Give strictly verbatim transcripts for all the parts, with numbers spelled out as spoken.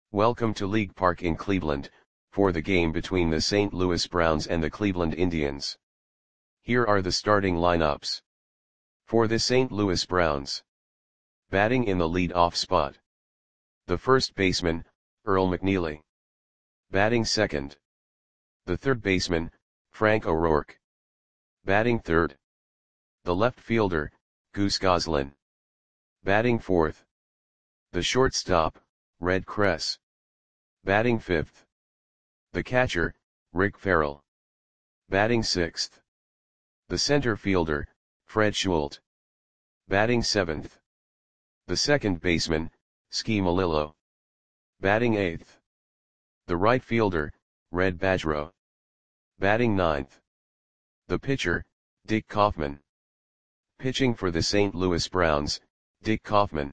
Welcome to League Park in Cleveland, for the game between the Saint Louis Browns and the Cleveland Indians. Here are the starting lineups. For the Saint Louis Browns. Batting in the lead-off spot. The first baseman, Earl McNeely. Batting second. The third baseman, Frank O'Rourke. Batting third. The left fielder, Goose Goslin. Batting fourth. The shortstop, Red Kress. Batting fifth. The catcher, Rick Farrell. Batting sixth. The center fielder, Fred Schult. Batting seventh. The second baseman, Ski Malillo. Batting eighth. The right fielder, Red Badgerow. Batting ninth. The pitcher, Dick Kaufman. Pitching for the Saint Louis Browns, Dick Kaufman.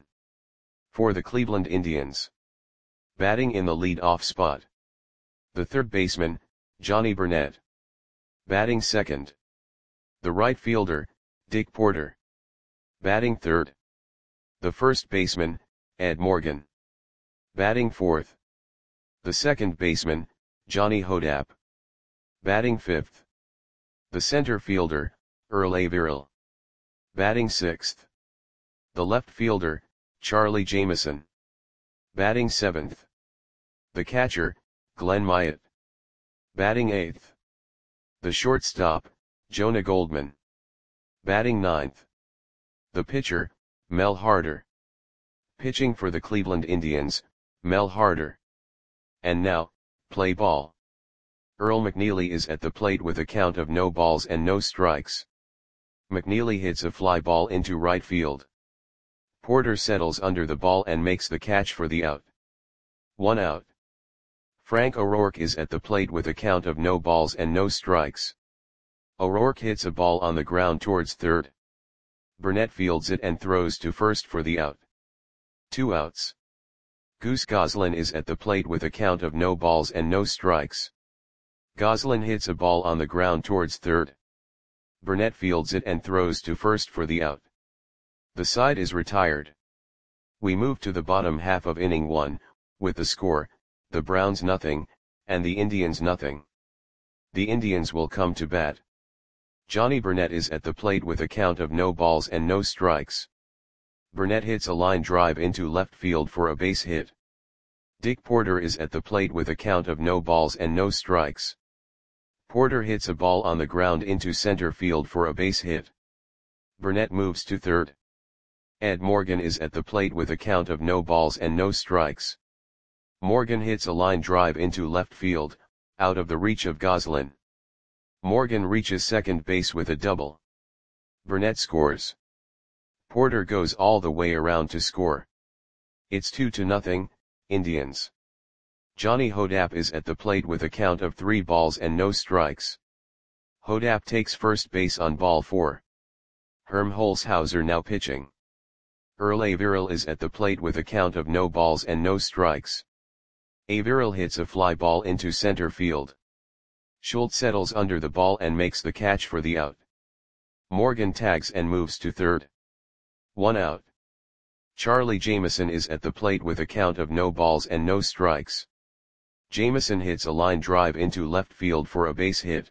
For the Cleveland Indians. Batting in the lead-off spot. The third baseman, Johnny Burnett. Batting second. The right fielder, Dick Porter. Batting third. The first baseman, Ed Morgan. Batting fourth. The second baseman, Johnny Hodapp. Batting fifth. The center fielder, Earl Averill. Batting sixth. The left fielder, Charlie Jameson. Batting seventh. The catcher, Glenn Myatt. Batting eighth. The shortstop, Jonah Goldman. Batting ninth. The pitcher, Mel Harder. Pitching for the Cleveland Indians, Mel Harder. And now, play ball. Earl McNeely is at the plate with a count of no balls and no strikes. McNeely hits a fly ball into right field. Porter settles under the ball and makes the catch for the out. One out. Frank O'Rourke is at the plate with a count of no balls and no strikes. O'Rourke hits a ball on the ground towards third. Burnett fields it and throws to first for the out. Two outs. Goose Goslin is at the plate with a count of no balls and no strikes. Goslin hits a ball on the ground towards third. Burnett fields it and throws to first for the out. The side is retired. We move to the bottom half of inning one, with the score, the Browns nothing, and the Indians nothing. The Indians will come to bat. Johnny Burnett is at the plate with a count of no balls and no strikes. Burnett hits a line drive into left field for a base hit. Dick Porter is at the plate with a count of no balls and no strikes. Porter hits a ball on the ground into center field for a base hit. Burnett moves to third. Ed Morgan is at the plate with a count of no balls and no strikes. Morgan hits a line drive into left field, out of the reach of Goslin. Morgan reaches second base with a double. Burnett scores. Porter goes all the way around to score. It's two to nothing, Indians. Johnny Hodapp is at the plate with a count of three balls and no strikes. Hodapp takes first base on ball four. Herm Holzhauser now pitching. Earl Averill is at the plate with a count of no balls and no strikes. Averill hits a fly ball into center field. Schult settles under the ball and makes the catch for the out. Morgan tags and moves to third. One out. Charlie Jameson is at the plate with a count of no balls and no strikes. Jameson hits a line drive into left field for a base hit.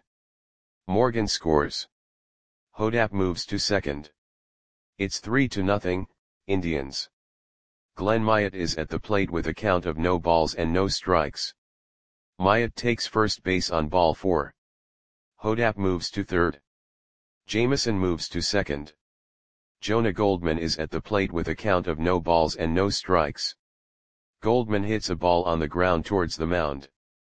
Morgan scores. Hodapp moves to second. It's three to nothing, Indians. Glenn Myatt is at the plate with a count of no balls and no strikes. Myatt takes first base on ball four. Hodapp moves to third. Jameson moves to second. Jonah Goldman is at the plate with a count of no balls and no strikes. Goldman hits a ball on the ground towards the mound.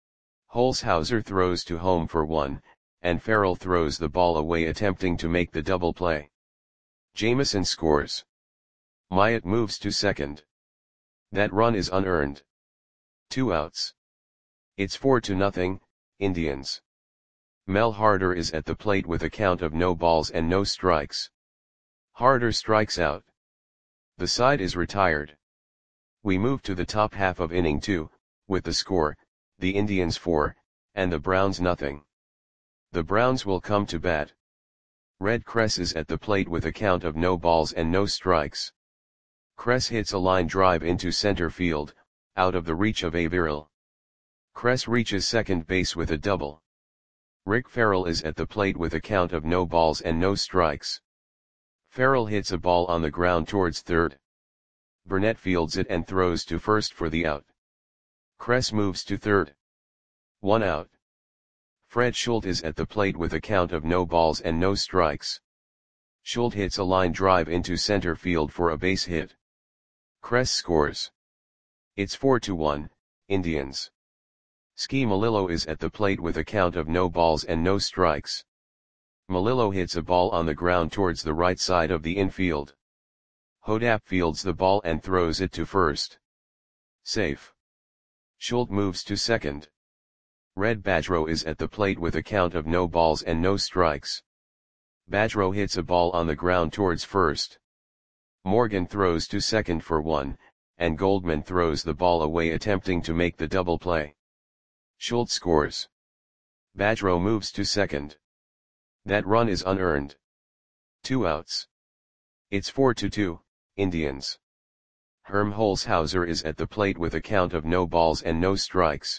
Holzhauser throws to home for one, and Farrell throws the ball away attempting to make the double play. Jameson scores. Myatt moves to second. That run is unearned. Two outs. It's four to nothing, Indians. Mel Harder is at the plate with a count of no balls and no strikes. Harder strikes out. The side is retired. We move to the top half of inning two, with the score, the Indians four, and the Browns nothing. The Browns will come to bat. Red Kress is at the plate with a count of no balls and no strikes. Kress hits a line drive into center field, out of the reach of Averill. Cress reaches second base with a double. Rick Farrell is at the plate with a count of no balls and no strikes. Farrell hits a ball on the ground towards third. Burnett fields it and throws to first for the out. Cress moves to third. One out. Fred Schultz is at the plate with a count of no balls and no strikes. Schultz hits a line drive into center field for a base hit. Cress scores. It's four to one, Indians. Ski Melillo is at the plate with a count of no balls and no strikes. Melillo hits a ball on the ground towards the right side of the infield. Hodap fields the ball and throws it to first. Safe. Schultz moves to second. Red Badgerow is at the plate with a count of no balls and no strikes. Badgerow hits a ball on the ground towards first. Morgan throws to second for one, and Goldman throws the ball away attempting to make the double play. Schultz scores. Badgerow moves to second. That run is unearned. Two outs. It's four to two, Indians. Herm Holzhauser is at the plate with a count of no balls and no strikes.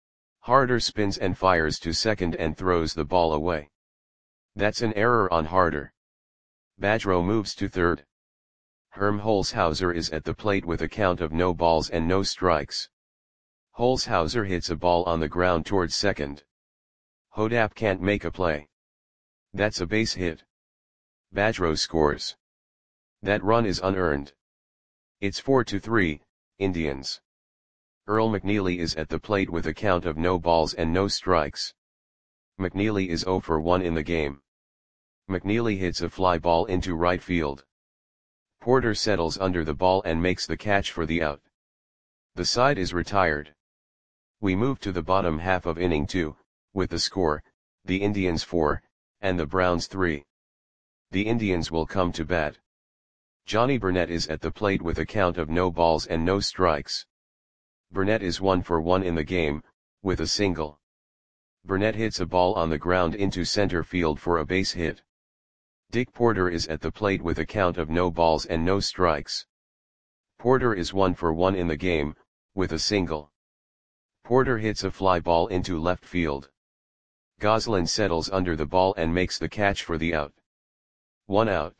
Harder spins and fires to second and throws the ball away. That's an error on Harder. Badgerow moves to third. Herm Holzhauser is at the plate with a count of no balls and no strikes. Holzhauser hits a ball on the ground towards second. Hodap can't make a play. That's a base hit. Badgerow scores. That run is unearned. It's four to three, Indians. Earl McNeely is at the plate with a count of no balls and no strikes. McNeely is oh for one in the game. McNeely hits a fly ball into right field. Porter settles under the ball and makes the catch for the out. The side is retired. We move to the bottom half of inning two, with the score, the Indians four, and the Browns three. The Indians will come to bat. Johnny Burnett is at the plate with a count of no balls and no strikes. Burnett is one for one in the game, with a single. Burnett hits a ball on the ground into center field for a base hit. Dick Porter is at the plate with a count of no balls and no strikes. Porter is one for one in the game, with a single. Porter hits a fly ball into left field. Goslin settles under the ball and makes the catch for the out. One out.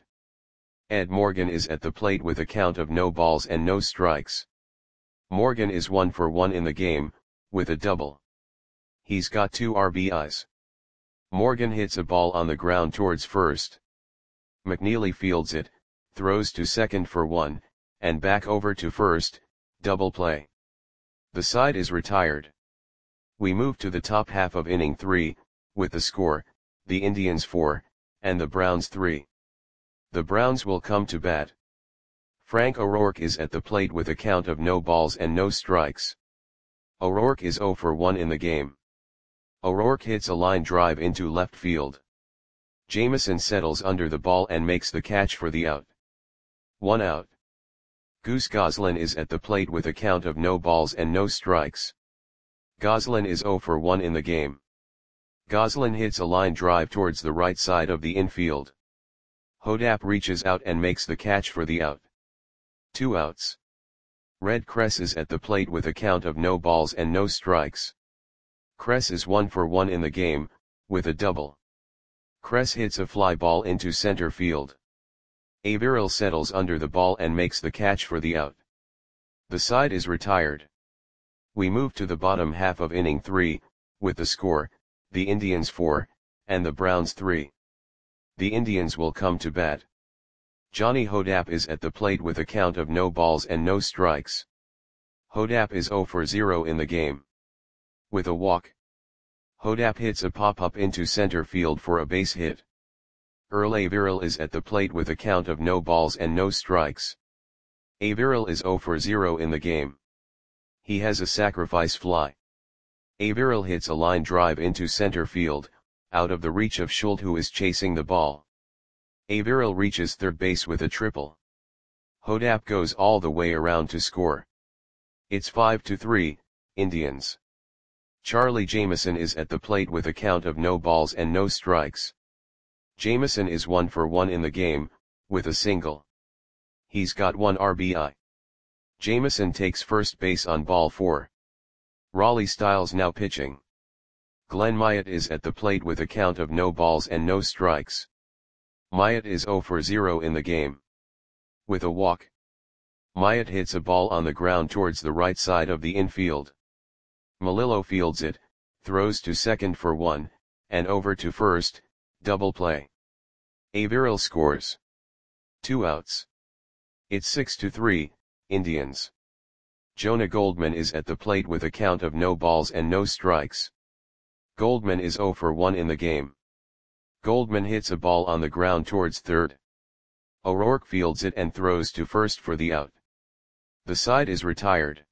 Ed Morgan is at the plate with a count of no balls and no strikes. Morgan is one for one in the game, with a double. He's got two R B Is. Morgan hits a ball on the ground towards first. McNeely fields it, throws to second for one, and back over to first, double play. The side is retired. We move to the top half of inning three, with the score, the Indians four, and the Browns three. The Browns will come to bat. Frank O'Rourke is at the plate with a count of no balls and no strikes. O'Rourke is oh for one in the game. O'Rourke hits a line drive into left field. Jameson settles under the ball and makes the catch for the out. One out. Goose Goslin is at the plate with a count of no balls and no strikes. Goslin is oh for one in the game. Goslin hits a line drive towards the right side of the infield. Hodap reaches out and makes the catch for the out. Two outs. Red Cress is at the plate with a count of no balls and no strikes. Cress is one for one in the game, with a double. Cress hits a fly ball into center field. Averill settles under the ball and makes the catch for the out. The side is retired. We move to the bottom half of inning three, with the score, the Indians four, and the Browns three. The Indians will come to bat. Johnny Hodap is at the plate with a count of no balls and no strikes. Hodap is oh for zero in the game. With a walk. Hodap hits a pop-up into center field for a base hit. Earl Averill is at the plate with a count of no balls and no strikes. Averill is oh for zero in the game. He has a sacrifice fly. Averill hits a line drive into center field, out of the reach of Schultz who is chasing the ball. Averill reaches third base with a triple. Hodap goes all the way around to score. It's five to three, Indians. Charlie Jameson is at the plate with a count of no balls and no strikes. Jameson is one for one in the game, with a single. He's got one R B I. Jamieson takes first base on ball four. Raleigh Styles now pitching. Glenn Myatt is at the plate with a count of no balls and no strikes. Myatt is zero for zero in the game. With a walk, Myatt hits a ball on the ground towards the right side of the infield. Melillo fields it, throws to second for one, and over to first, double play. Averill scores. Two outs. It's six to three, Indians. Jonah Goldman is at the plate with a count of no balls and no strikes. Goldman is zero for one in the game. Goldman hits a ball on the ground towards third. O'Rourke fields it and throws to first for the out. The side is retired.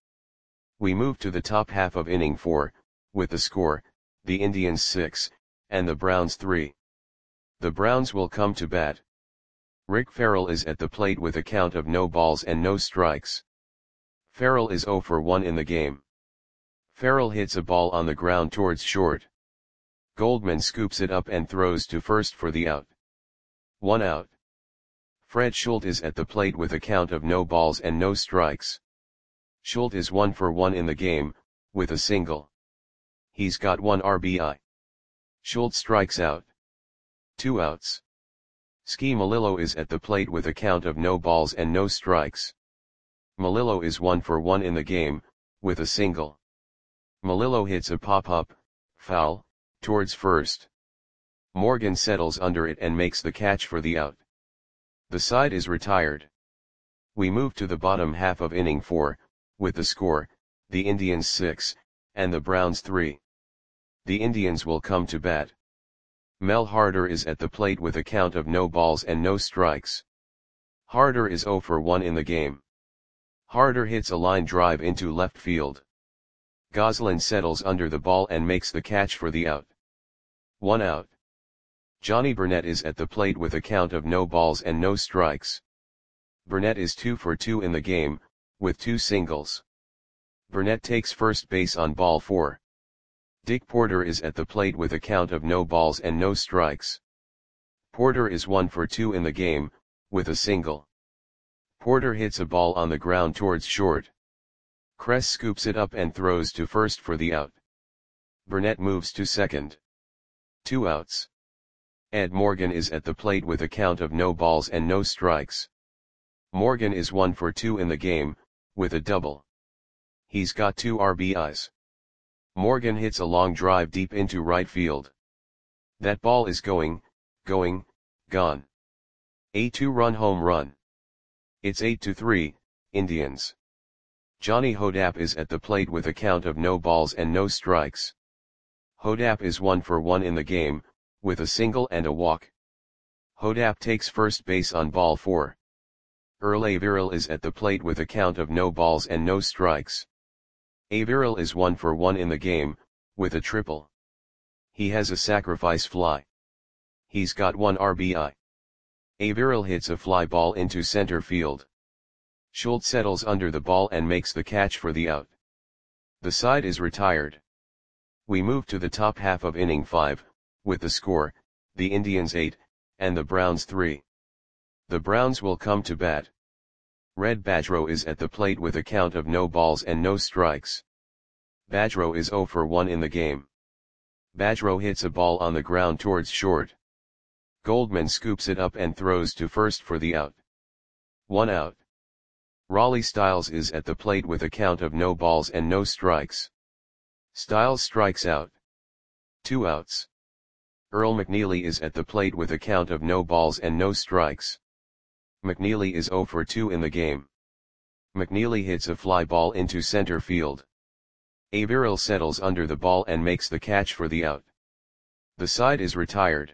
We move to the top half of inning four, with the score, the Indians six, and the Browns three. The Browns will come to bat. Rick Farrell is at the plate with a count of no balls and no strikes. Farrell is zero for one in the game. Farrell hits a ball on the ground towards short. Goldman scoops it up and throws to first for the out. One out. Fred Schultz is at the plate with a count of no balls and no strikes. Schultz is one for one in the game, with a single. He's got one R B I. Schultz strikes out. Two outs. Ski Melillo is at the plate with a count of no balls and no strikes. Melillo is one for one in the game, with a single. Melillo hits a pop-up, foul, towards first. Morgan settles under it and makes the catch for the out. The side is retired. We move to the bottom half of inning four, with the score, the Indians six, and the Browns three. The Indians will come to bat. Mel Harder is at the plate with a count of no balls and no strikes. Harder is zero for one in the game. Harder hits a line drive into left field. Goslin settles under the ball and makes the catch for the out. One out. Johnny Burnett is at the plate with a count of no balls and no strikes. Burnett is two for two in the game, with two singles. Burnett takes first base on ball four. Dick Porter is at the plate with a count of no balls and no strikes. Porter is one for two in the game, with a single. Porter hits a ball on the ground towards short. Kress scoops it up and throws to first for the out. Burnett moves to second. Two outs. Ed Morgan is at the plate with a count of no balls and no strikes. Morgan is one for two in the game, with a double. He's got two R B Is. Morgan hits a long drive deep into right field. That ball is going, going, gone. A two-run home run. It's eight to three, Indians. Johnny Hodapp is at the plate with a count of no balls and no strikes. Hodapp is one for one in the game, with a single and a walk. Hodapp takes first base on ball four. Earl Averill is at the plate with a count of no balls and no strikes. Averill is one for one in the game, with a triple. He has a sacrifice fly. He's got one R B I. Averill hits a fly ball into center field. Schultz settles under the ball and makes the catch for the out. The side is retired. We move to the top half of inning five, with the score, the Indians eight, and the Browns three. The Browns will come to bat. Red Badgerow is at the plate with a count of no balls and no strikes. Badgerow is zero for one in the game. Badgerow hits a ball on the ground towards short. Goldman scoops it up and throws to first for the out. One out. Raleigh Styles is at the plate with a count of no balls and no strikes. Styles strikes out. Two outs. Earl McNeely is at the plate with a count of no balls and no strikes. McNeely is zero for two in the game. McNeely hits a fly ball into center field. Averill settles under the ball and makes the catch for the out. The side is retired.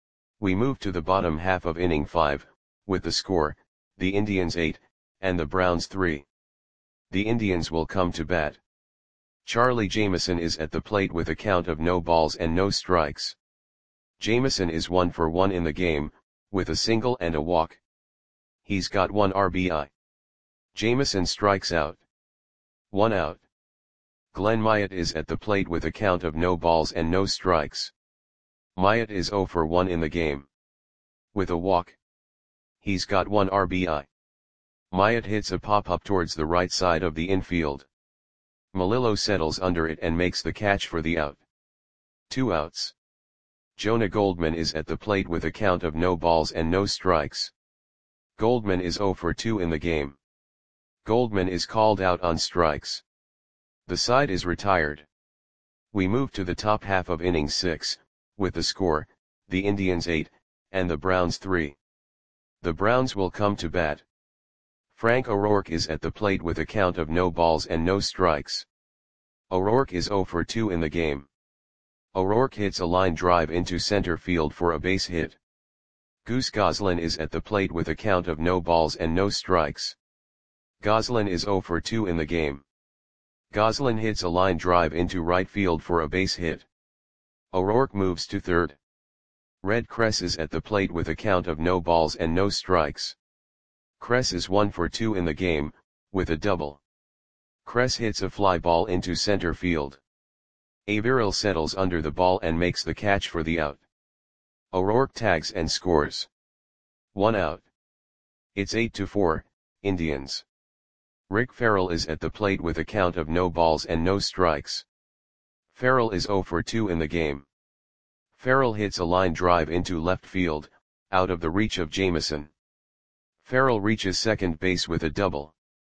We move to the bottom half of inning five, with the score, the Indians eight, and the Browns three. The Indians will come to bat. Charlie Jamieson is at the plate with a count of no balls and no strikes. Jamieson is one for one in the game, with a single and a walk. He's got one R B I. Jamieson strikes out. One out. Glenn Myatt is at the plate with a count of no balls and no strikes. Myatt is zero for one in the game. With a walk. He's got one R B I. Myatt hits a pop-up towards the right side of the infield. Melillo settles under it and makes the catch for the out. Two outs. Jonah Goldman is at the plate with a count of no balls and no strikes. Goldman is zero for two in the game. Goldman is called out on strikes. The side is retired. We move to the top half of inning six, with the score, the Indians eight, and the Browns three. The Browns will come to bat. Frank O'Rourke is at the plate with a count of no balls and no strikes. O'Rourke is zero for two in the game. O'Rourke hits a line drive into center field for a base hit. Goose Goslin is at the plate with a count of no balls and no strikes. Goslin is zero for two in the game. Goslin hits a line drive into right field for a base hit. O'Rourke moves to third. Red Kress is at the plate with a count of no balls and no strikes. Kress is one for two in the game, with a double. Kress hits a fly ball into center field. Averill settles under the ball and makes the catch for the out. O'Rourke tags and scores. One out. It's eight to four, Indians. Rick Farrell is at the plate with a count of no balls and no strikes. Farrell is zero for two in the game. Farrell hits a line drive into left field, out of the reach of Jameson. Farrell reaches second base with a double.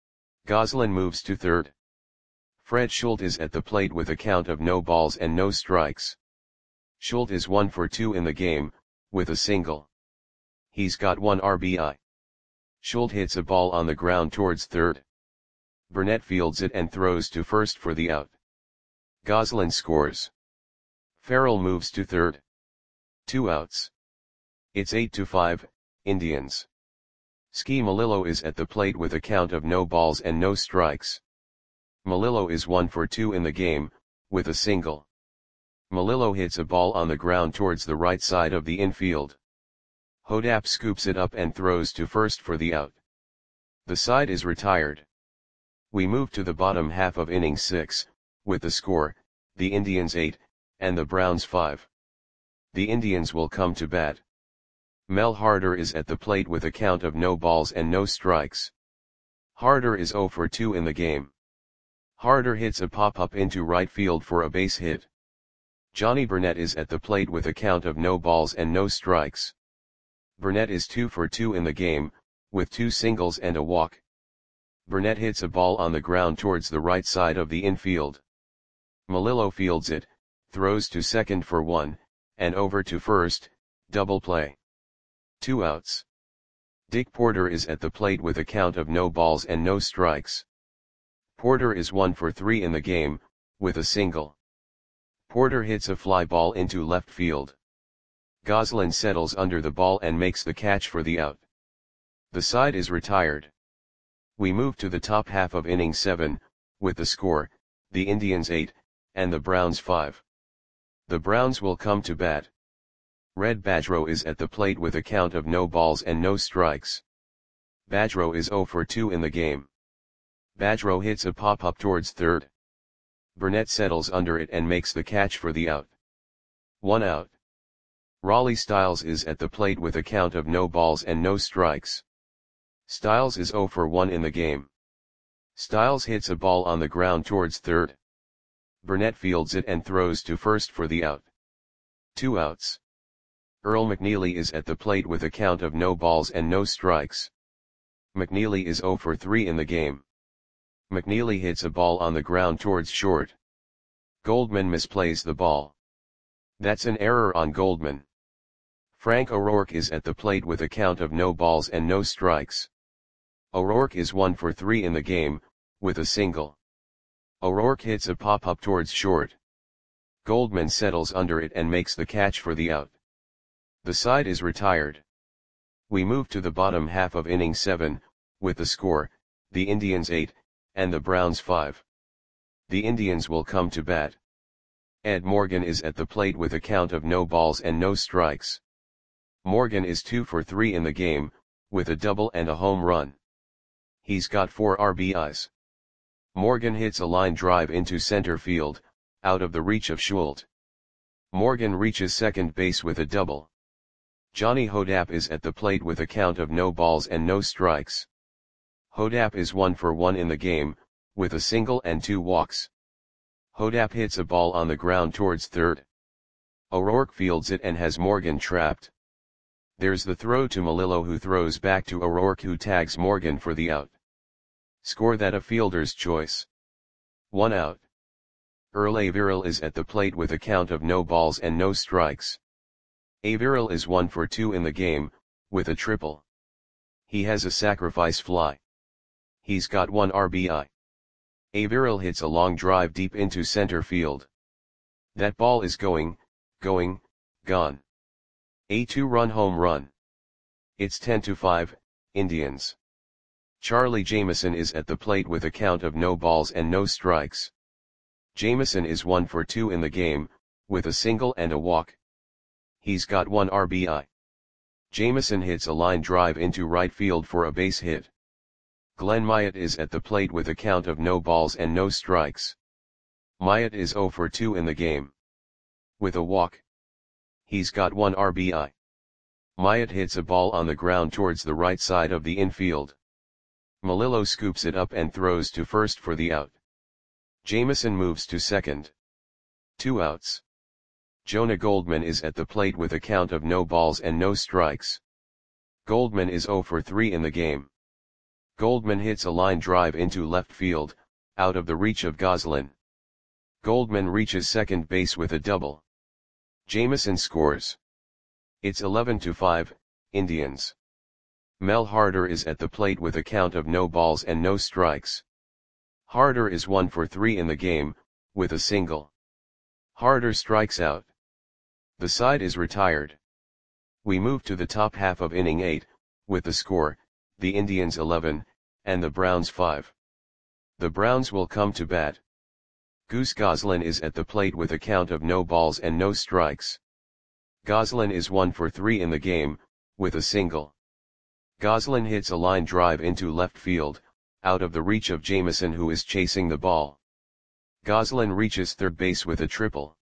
Goslin moves to third. Fred Schultz is at the plate with a count of no balls and no strikes. Schultz is one for two in the game, with a single. He's got one R B I. Schultz hits a ball on the ground towards third. Burnett fields it and throws to first for the out. Goslin scores. Farrell moves to third. Two outs. It's eight to five, Indians. Ski Melillo is at the plate with a count of no balls and no strikes. Melillo is one for two in the game, with a single. Melillo hits a ball on the ground towards the right side of the infield. Hodap scoops it up and throws to first for the out. The side is retired. We move to the bottom half of inning six, with the score, the Indians eight, and the Browns five. The Indians will come to bat. Mel Harder is at the plate with a count of no balls and no strikes. Harder is zero for two in the game. Harder hits a pop-up into right field for a base hit. Johnny Burnett is at the plate with a count of no balls and no strikes. Burnett is two for two in the game, with two singles and a walk. Burnett hits a ball on the ground towards the right side of the infield. Melillo fields it, throws to second for one, and over to first, double play. Two outs. Dick Porter is at the plate with a count of no balls and no strikes. Porter is one for three in the game, with a single. Porter hits a fly ball into left field. Goslin settles under the ball and makes the catch for the out. The side is retired. We move to the top half of inning seven, with the score, the Indians eight, and the Browns five. The Browns will come to bat. Red Badgerow is at the plate with a count of no balls and no strikes. Badgerow is zero for two in the game. Badgerow hits a pop-up towards third. Burnett settles under it and makes the catch for the out. One out. Raleigh Styles is at the plate with a count of no balls and no strikes. Styles is zero for one in the game. Styles hits a ball on the ground towards third. Burnett fields it and throws to first for the out. Two outs. Earl McNeely is at the plate with a count of no balls and no strikes. McNeely is zero for three in the game. McNeely hits a ball on the ground towards short. Goldman misplays the ball. That's an error on Goldman. Frank O'Rourke is at the plate with a count of no balls and no strikes. O'Rourke is one for three in the game, with a single. O'Rourke hits a pop-up towards short. Goldman settles under it and makes the catch for the out. The side is retired. We move to the bottom half of inning seven, with the score, the Indians eight, and the Browns five. The Indians will come to bat. Ed Morgan is at the plate with a count of no balls and no strikes. Morgan is two for three in the game, with a double and a home run. He's got four R B Is. Morgan hits a line drive into center field, out of the reach of Schultz. Morgan reaches second base with a double. Johnny Hodap is at the plate with a count of no balls and no strikes. Hodap is one for one in the game, with a single and two walks. Hodap hits a ball on the ground towards third. O'Rourke fields it and has Morgan trapped. There's the throw to Melillo, who throws back to O'Rourke, who tags Morgan for the out. Score that a fielder's choice. One out. Earl Averill is at the plate with a count of no balls and no strikes. Averill is one for two in the game, with a triple. He has a sacrifice fly. He's got one R B I. Averill hits a long drive deep into center field. That ball is going, going, gone. A two-run home run. It's ten to five, Indians. Charlie Jameson is at the plate with a count of no balls and no strikes. Jameson is one for two in the game, with a single and a walk. He's got one R B I. Jameson hits a line drive into right field for a base hit. Glenn Myatt is at the plate with a count of no balls and no strikes. Myatt is zero for two in the game. With a walk. He's got one R B I. Myatt hits a ball on the ground towards the right side of the infield. Melillo scoops it up and throws to first for the out. Jameson moves to second. Two outs. Jonah Goldman is at the plate with a count of no balls and no strikes. Goldman is zero for three in the game. Goldman hits a line drive into left field, out of the reach of Goslin. Goldman reaches second base with a double. Jameson scores. It's eleven to five, Indians. Mel Harder is at the plate with a count of no balls and no strikes. Harder is one for three in the game, with a single. Harder strikes out. The side is retired. We move to the top half of inning eight, with the score, the Indians eleven, and the Browns five. The Browns will come to bat. Goose Goslin is at the plate with a count of no balls and no strikes. Goslin is one for three in the game, with a single. Goslin hits a line drive into left field, out of the reach of Jameson, who is chasing the ball. Goslin reaches third base with a triple.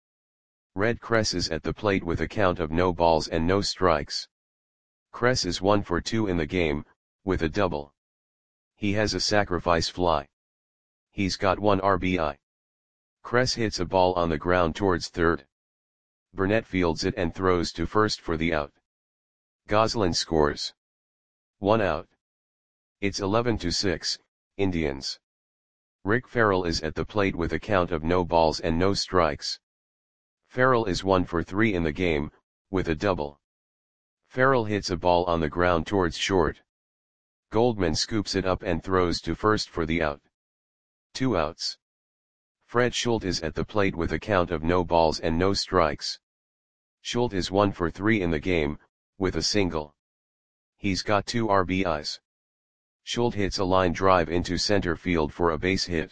Red Kress is at the plate with a count of no balls and no strikes. Kress is one for two in the game, with a double. He has a sacrifice fly. He's got one R B I. Kress hits a ball on the ground towards third. Burnett fields it and throws to first for the out. Goslin scores. One out. It's eleven to six, Indians. Rick Farrell is at the plate with a count of no balls and no strikes. Farrell is one for three in the game, with a double. Farrell hits a ball on the ground towards short. Goldman scoops it up and throws to first for the out. Two outs. Fred Schultz is at the plate with a count of no balls and no strikes. Schultz is one for three in the game, with a single. He's got two R B Is. Schultz hits a line drive into center field for a base hit.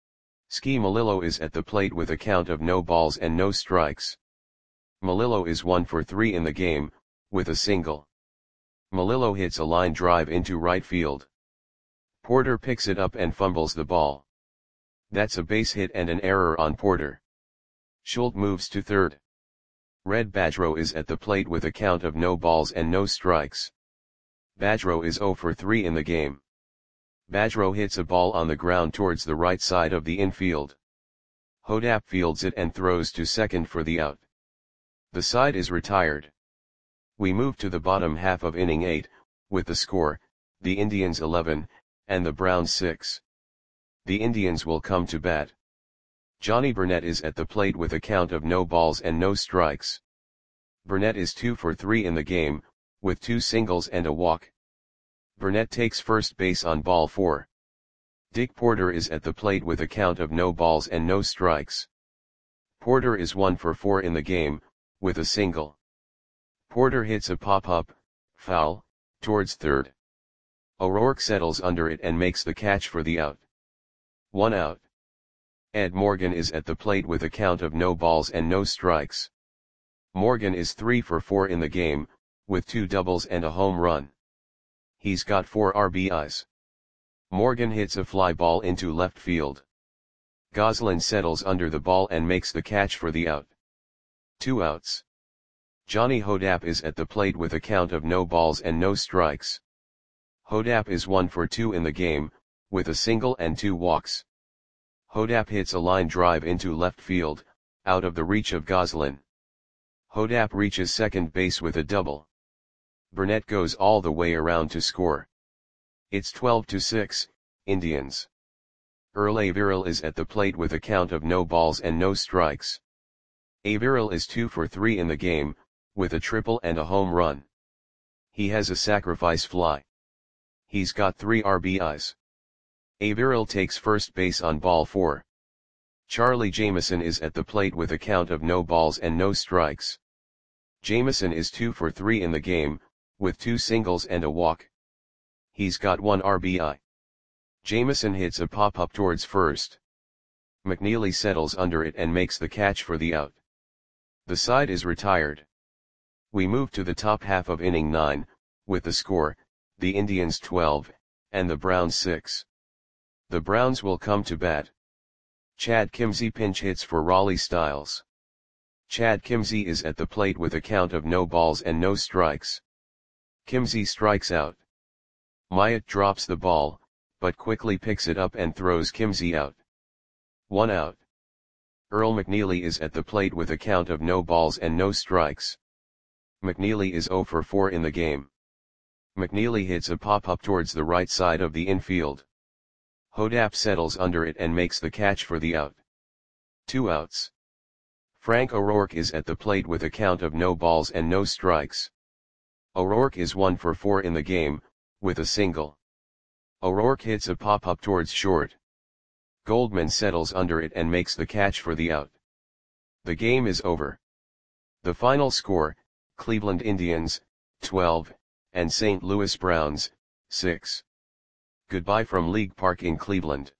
Ski Melillo is at the plate with a count of no balls and no strikes. Melillo is one for three in the game, with a single. Melillo hits a line drive into right field. Porter picks it up and fumbles the ball. That's a base hit and an error on Porter. Schultz moves to third. Red Badgerow is at the plate with a count of no balls and no strikes. Badgerow is zero for three in the game. Badgerow hits a ball on the ground towards the right side of the infield. Hodap fields it and throws to second for the out. The side is retired. We move to the bottom half of inning eight, with the score, the Indians eleven, and the Browns six. The Indians will come to bat. Johnny Burnett is at the plate with a count of no balls and no strikes. Burnett is two for three in the game, with two singles and a walk. Burnett takes first base on ball four. Dick Porter is at the plate with a count of no balls and no strikes. Porter is one for four in the game, with a single. Porter hits a pop-up, foul, towards third. O'Rourke settles under it and makes the catch for the out. One out. Ed Morgan is at the plate with a count of no balls and no strikes. Morgan is three for four in the game, with two doubles and a home run. He's got four R B Is. Morgan hits a fly ball into left field. Goslin settles under the ball and makes the catch for the out. Two outs. Johnny Hodap is at the plate with a count of no balls and no strikes. Hodap is one for two in the game, with a single and two walks. Hodap hits a line drive into left field, out of the reach of Goslin. Hodap reaches second base with a double. Burnett goes all the way around to score. It's twelve to six, Indians. Earl Averill is at the plate with a count of no balls and no strikes. Averill is two for three in the game, with a triple and a home run. He has a sacrifice fly. He's got three R B Is. Averill takes first base on ball four. Charlie Jameson is at the plate with a count of no balls and no strikes. Jameson is two for three in the game, with two singles and a walk. He's got one R B I. Jameson hits a pop-up towards first. McNeely settles under it and makes the catch for the out. The side is retired. We move to the top half of inning nine, with the score, the Indians twelve, and the Browns six. The Browns will come to bat. Chad Kimzey pinch hits for Raleigh Styles. Chad Kimzey is at the plate with a count of no balls and no strikes. Kimzey strikes out. Myatt drops the ball, but quickly picks it up and throws Kimzey out. One out. Earl McNeely is at the plate with a count of no balls and no strikes. McNeely is zero for four in the game. McNeely hits a pop-up towards the right side of the infield. Hodap settles under it and makes the catch for the out. Two outs. Frank O'Rourke is at the plate with a count of no balls and no strikes. O'Rourke is one for four in the game, with a single. O'Rourke hits a pop-up towards short. Goldman settles under it and makes the catch for the out. The game is over. The final score, Cleveland Indians, twelve, and Saint Louis Browns, six. Goodbye from League Park in Cleveland.